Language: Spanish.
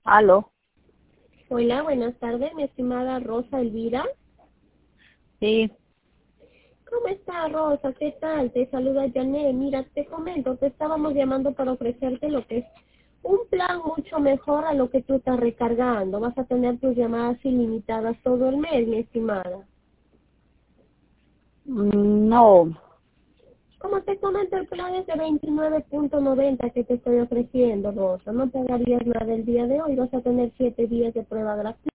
Aló, Hola, buenas tardes, mi estimada Rosa Elvira. sí, ¿Cómo está, Rosa? ¿Qué tal? Te saluda Janet. Mira, te comento, te estábamos llamando para ofrecerte lo que es un plan mucho mejor a lo que tú estás recargando. Vas a tener tus llamadas ilimitadas todo el mes, mi estimada. no, Como te comento, el plan es de 29.90 que te estoy ofreciendo, Rosa. No pagarías nada el día de hoy, vas a tener 7 días de prueba gratuita.